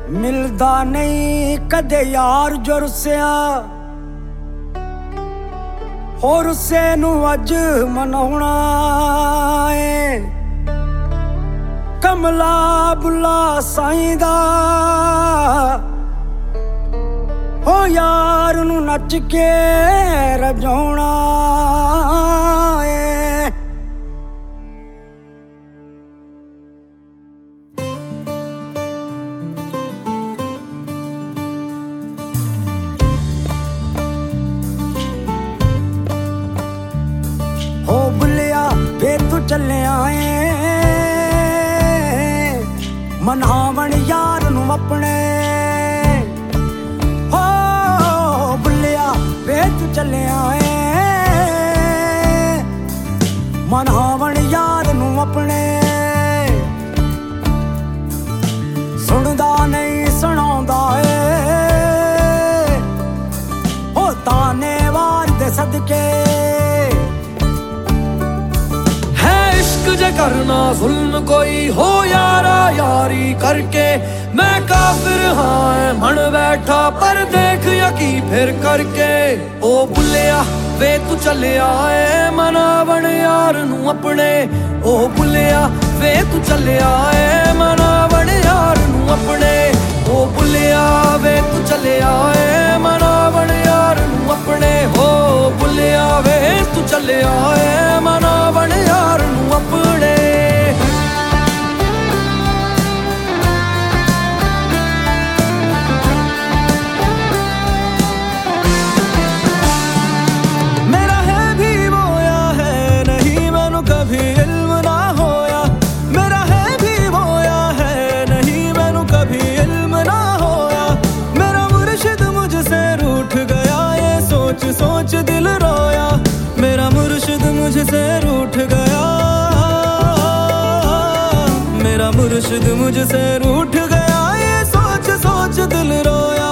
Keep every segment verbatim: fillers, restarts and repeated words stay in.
मिलदा नहीं कदे यार जो रुसिया और रुसे नू अज मनाउणा है। कमला बुला साईं दा ओ यार नू नच के रजाउणा है। हो बुलिया वे तू चले आए मनावण यार नू अपने। हो बुलिया वे तू चले आए मनावण यार नू अपने। सुनदा नहीं सुनाउंदा ए ओ ताने वार दे सदके। जे करना जुल्म कोई हो यारा यारी करके। मैं काफिर हाँ मन बैठा पर देख यकी फिर करके। ओ बुलिया वे तू चले आए मनावण यार नू अपने। ओ बुलिया वे तू चले आए मनावण यार नू अपने। ओ बुलिया वे तू चले आए मनावण यार नू अपने। हो बुलिया वे तू चले आए मनावण यार नू अपने। मेरा है भी वो या है नहीं मैनू कभी इल्म ना होया। मेरा है भी वो या है नहीं मैनू कभी इल्म ना होया। मेरा मुर्शिद मुझसे रूठ गया ये सोच सोच दिल रोया। मेरा मुर्शिद मुझसे रूठ गया। मेरा मुर्शिद मुझसे रूठ गया ये सोच सोच दिल रोया।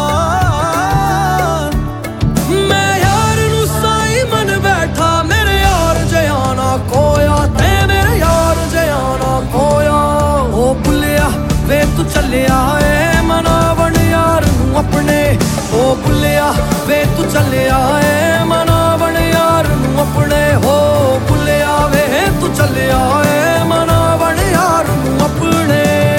मैं यार नू साई मन बैठा मेरे यार जयाना खोया। ते मेरे यार जयाना खोया। ओ बुलिया वे तू चले आए मनावण यार नू अपने। ओ बुलिया वे तू चले आए मनावण यार नू अपने। हो बुलिया वे तू चले आए मनावण यार नू अपने।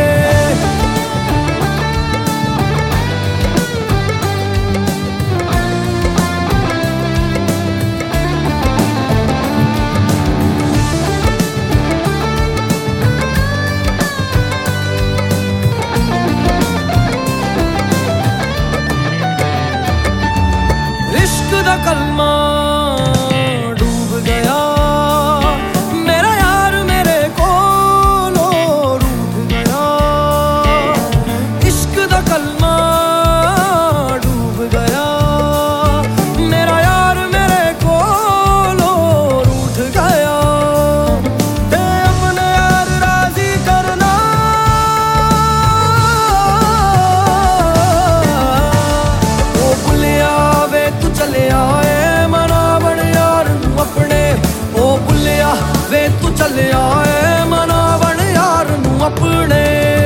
इश्क दा कलमा डूब गया मेरा यार मेरे कोलों रूठ गया। इश्क दा कलमा डूब गया मेरा यार मेरे कोलों रूठ गया। ते अपने यार राजी करना ओ बुलिया वे तू चले आए मनावण यार नू अपने। ओ बुलिया वे तू चले आए मनावण यार नू अपने।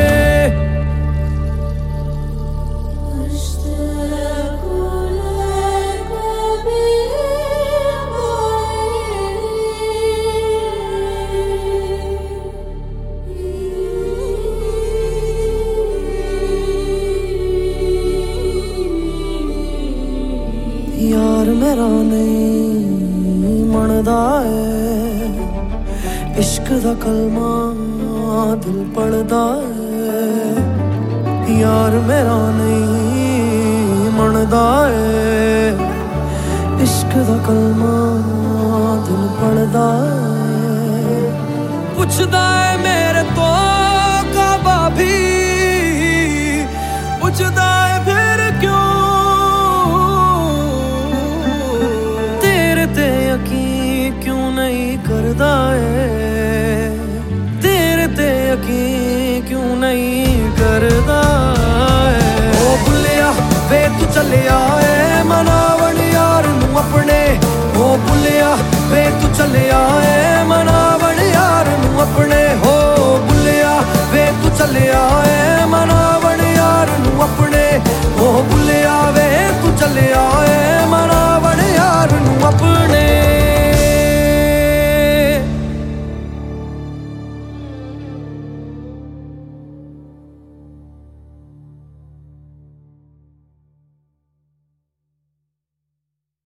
यार मेरा नहीं मनदा है इश्क दा कलमा दिल पढ़दा है। यार मेरा नहीं मनदा है इश्क दा कलमा दिल पढ़दा है। पुछदा है